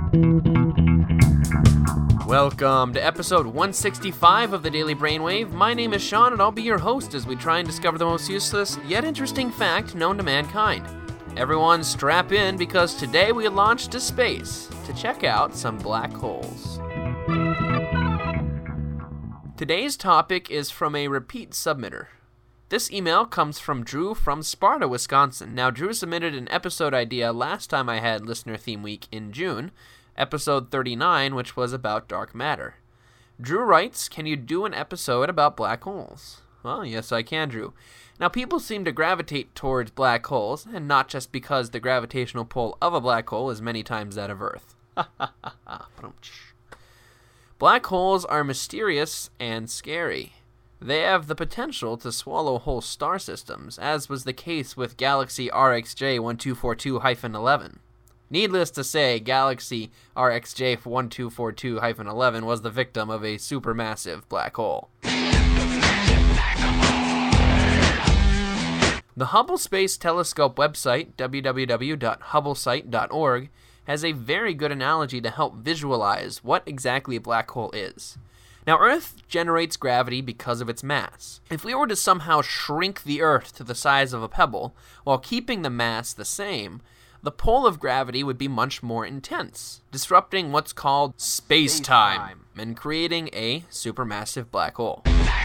Welcome to episode 165 of the Daily Brainwave. My name is Sean, and I'll be your host as we try and discover the most useless yet interesting fact known to mankind. Everyone strap in, because today we launch to space to check out some black holes. Today's topic is from a repeat submitter. This email comes from Drew from Sparta, Wisconsin. Now, Drew submitted an episode idea last time I had Listener Theme Week in June, episode 39, which was about dark matter. Drew writes, "Can you do an episode about black holes?" Well, yes, I can, Drew. Now, people seem to gravitate towards black holes, and not just because the gravitational pull of a black hole is many times that of Earth. Black holes are mysterious and scary. They have the potential to swallow whole star systems, as was the case with Galaxy RxJ 1242-11. Needless to say, Galaxy RxJ 1242-11 was the victim of a supermassive black hole. The Hubble Space Telescope website, www.hubblesite.org, has a very good analogy to help visualize what exactly a black hole is. Now, Earth generates gravity because of its mass. If we were to somehow shrink the Earth to the size of a pebble while keeping the mass the same, the pull of gravity would be much more intense, disrupting what's called space-time and creating a supermassive black hole.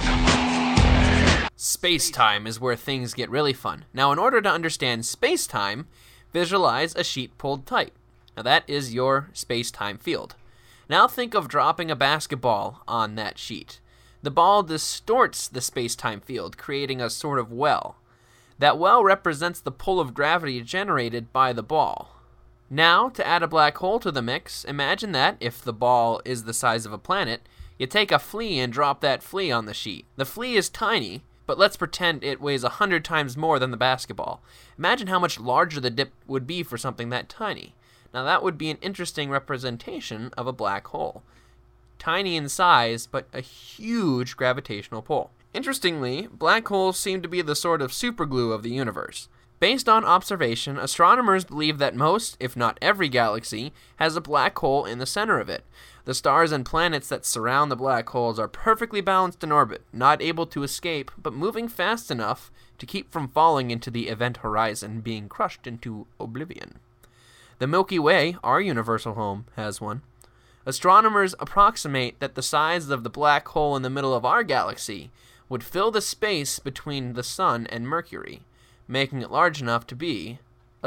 Space-time is where things get really fun. Now, in order to understand space-time, visualize a sheet pulled tight. Now, that is your space-time field. Now think of dropping a basketball on that sheet. The ball distorts the space-time field, creating a sort of well. That well represents the pull of gravity generated by the ball. Now, to add a black hole to the mix, imagine that, if the ball is the size of a planet, you take a flea and drop that flea on the sheet. The flea is tiny, but let's pretend it weighs 100 times more than the basketball. Imagine how much larger the dip would be for something that tiny. Now, that would be an interesting representation of a black hole. Tiny in size, but a huge gravitational pull. Interestingly, black holes seem to be the sort of superglue of the universe. Based on observation, astronomers believe that most, if not every galaxy, has a black hole in the center of it. The stars and planets that surround the black holes are perfectly balanced in orbit, not able to escape, but moving fast enough to keep from falling into the event horizon, being crushed into oblivion. The Milky Way, our universal home, has one. Astronomers approximate that the size of the black hole in the middle of our galaxy would fill the space between the Sun and Mercury, making it large enough to be a...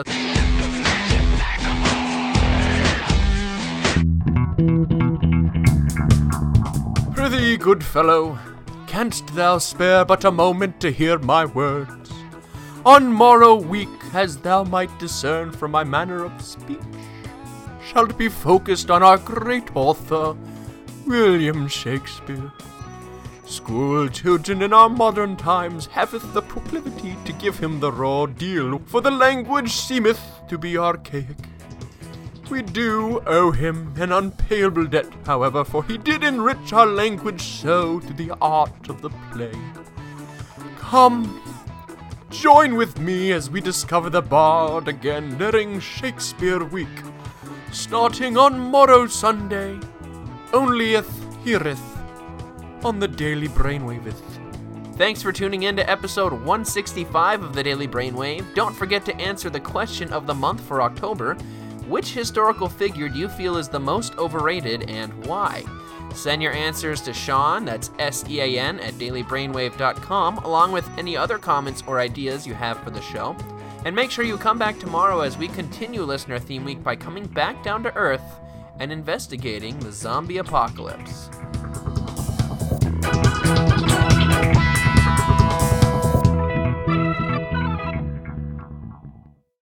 Prithee, good fellow, canst thou spare but a moment to hear my words? On morrow week, as thou might discern from my manner of speech, shalt be focused on our great author, William Shakespeare. School children in our modern times haveth the proclivity to give him the raw deal, for the language seemeth to be archaic. We do owe him an unpayable debt, however, for he did enrich our language so to the art of the play. Come, join with me as we discover the bard again during Shakespeare Week, starting on morrow Sunday, onlyeth heareth on the Daily Brainwaveth. Thanks for tuning in to episode 165 of the Daily Brainwave. Don't forget to answer the question of the month for October. Which historical figure do you feel is the most overrated, and why? Send your answers to Sean, that's SEAN, at dailybrainwave.com, along with any other comments or ideas you have for the show. And make sure you come back tomorrow as we continue Listener Theme Week by coming back down to Earth and investigating the zombie apocalypse.